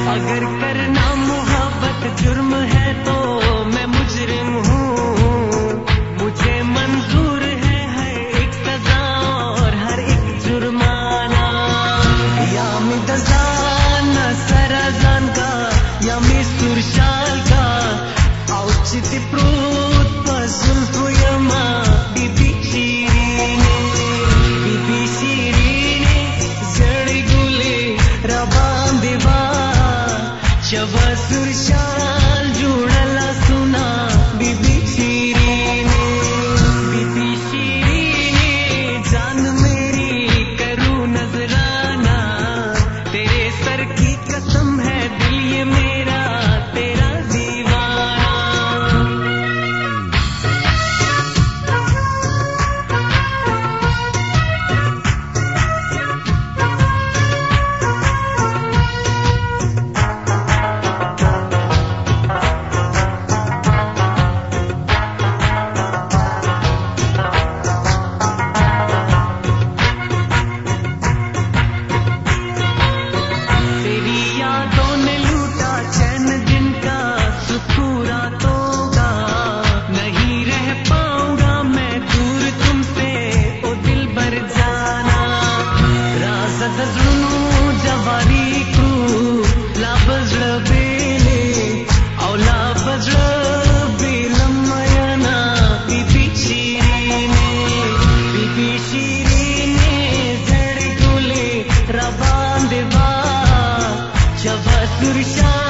अगर करना मोहब्बत जुर्म है तो मैं मुजरिम हूँ। मुझे मंजूर है हर एक सजा और हर एक जुर्माना। या मिदजान सराजान का या मिसुरशाल का औचित्य प्रोत पसुल्फ यमा बीबी शीरीने जड़ी गुले रबान देवा शवा सुरशाल जुड़ला सुना बीबी शीरीने जान मेरी करूं नजराना। तेरे सर की कसम है दिल ये मेरा तेरा दीवाना। रबान देवा शवा सुरशाल